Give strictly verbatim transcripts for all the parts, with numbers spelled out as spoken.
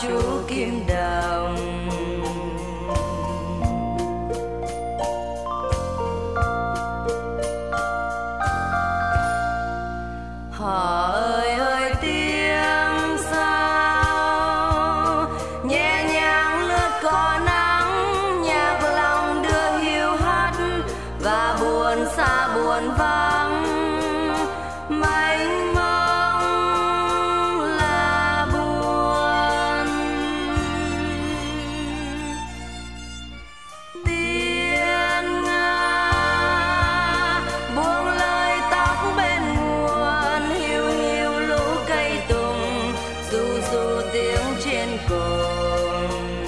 chú kim đồng. Họ ơi ơi tiếng sao nhẹ nhàng lướt có nắng, nhạc lòng đưa hiu hắt và buồn xa buồn vắng mênh mông là buồn. Tiếng Nga buông lời tóc bên nguồn, hiu hiu lũ cây tùng ru ru tiếng trên cồn.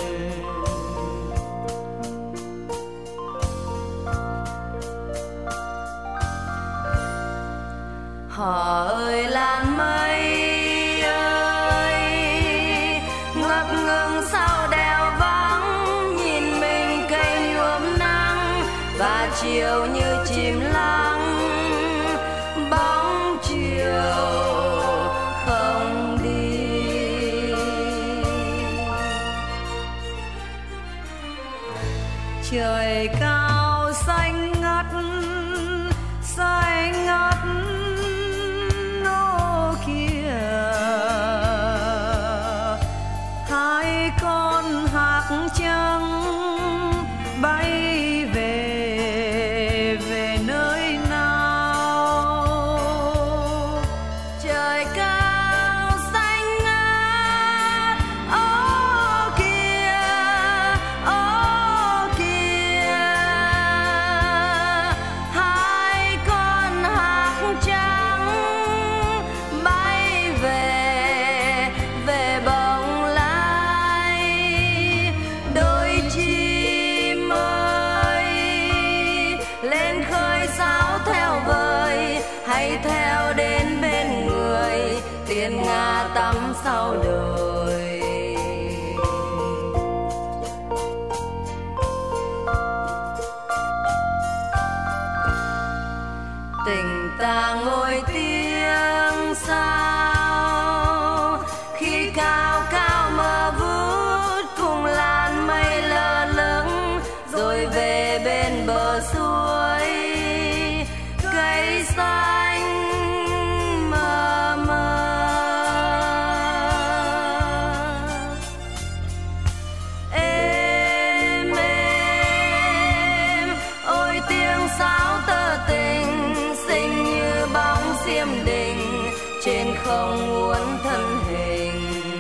Họ ơi làn mây ơi ngập ngừng sau đèo vắng, nhìn mình cây nhuộm nắng và chiều như chìm lắng, bóng chiều không đi. Trời cao xanh ngắt xanh ngắt ô kia, hai con hạc trắng bay về về nơi nào. Trời cao xanh ngát ô kia ô kia, hai con hạc trắng bay về về bồng lai. Đôi chim ơi lên khơi sáo theo vời, hay theo đến bên người tiền Nga tắm sau đồi. Tình ta ngồi tiếng sao khi cao cao mờ vút, cùng làn mây lơ lửng rồi về bên bờ suối. Cây xanh mờ mờ, êm êm ôi tiếng sáo tơ tình, xinh như bóng xiêm đình trên không uốn thân hình.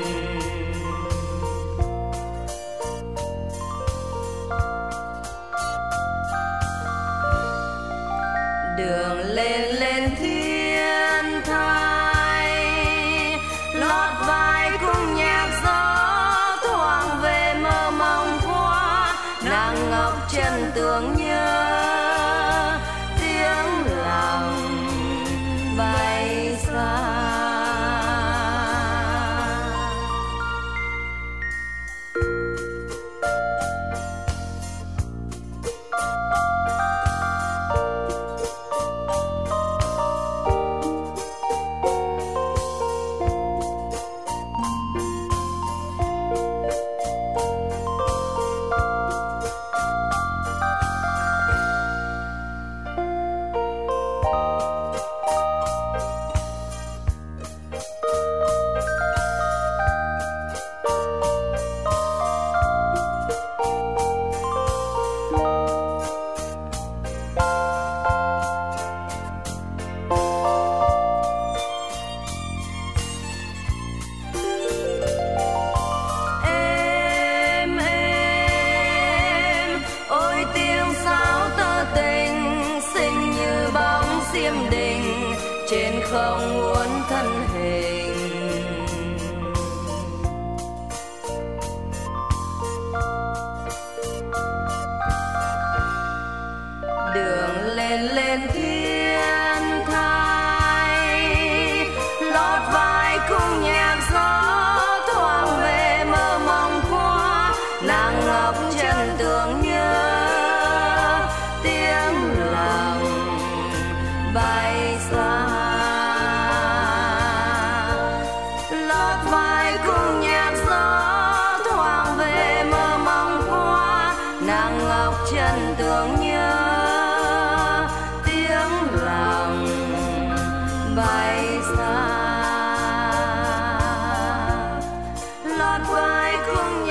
Đường lên lên thiên thai, lót vai cùng nhạc gió thoảng về mơ mộng qua, nàng ngọc chân tưởng nhớ tiếng lòng bay xa. Không uốn thân hình. Đường lên lên thiên thai, lót vai cùng nhạc gió thoảng về mơ mộng qua, nàng ngọc chân tưởng nhớ tiếng lòng bay xa. vai cùng